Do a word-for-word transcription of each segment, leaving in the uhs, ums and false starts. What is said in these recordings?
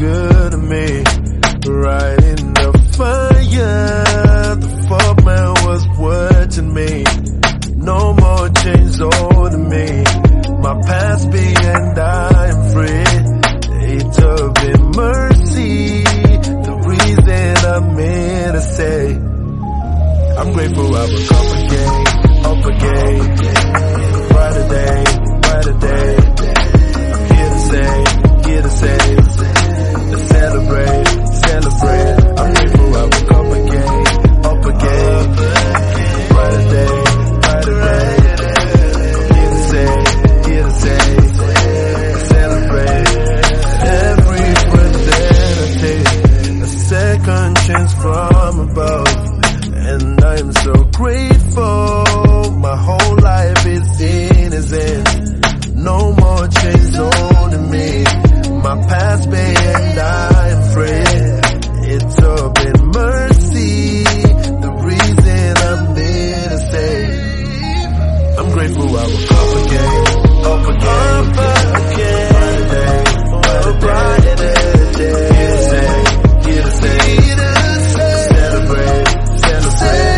good to me. Right in the fire, the foreman was watching me. No more chains holding me. My past behind, I am free. It's a bit mercy, the reason I'm here to say I'm grateful I woke up again, up again. Brighter day, brighter day. I'm here to say, here to say, to celebrate, celebrate. I'm grateful I woke up again, up again. Brighter day, brighter day. I'm here to say, here to say, to celebrate. Every breath that I take, a second chance from above. And I'm so grateful, my whole life is in His hands. No more chains holding me. My past behind, I'm free. It's all been mercy, the reason I'm here to say I'm grateful I woke up again, up again, up again. Brighter day, brighter day. Here to say, here to say, celebrate, celebrate.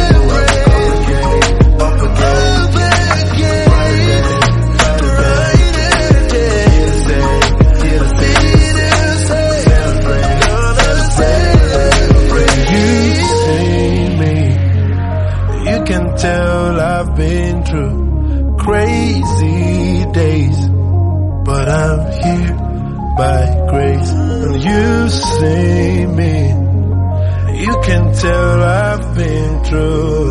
Tell I've been through crazy days, but I'm here by grace. And you see me, you can tell I've been through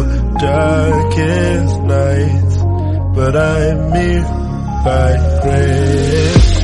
darkest nights, but I'm here by grace.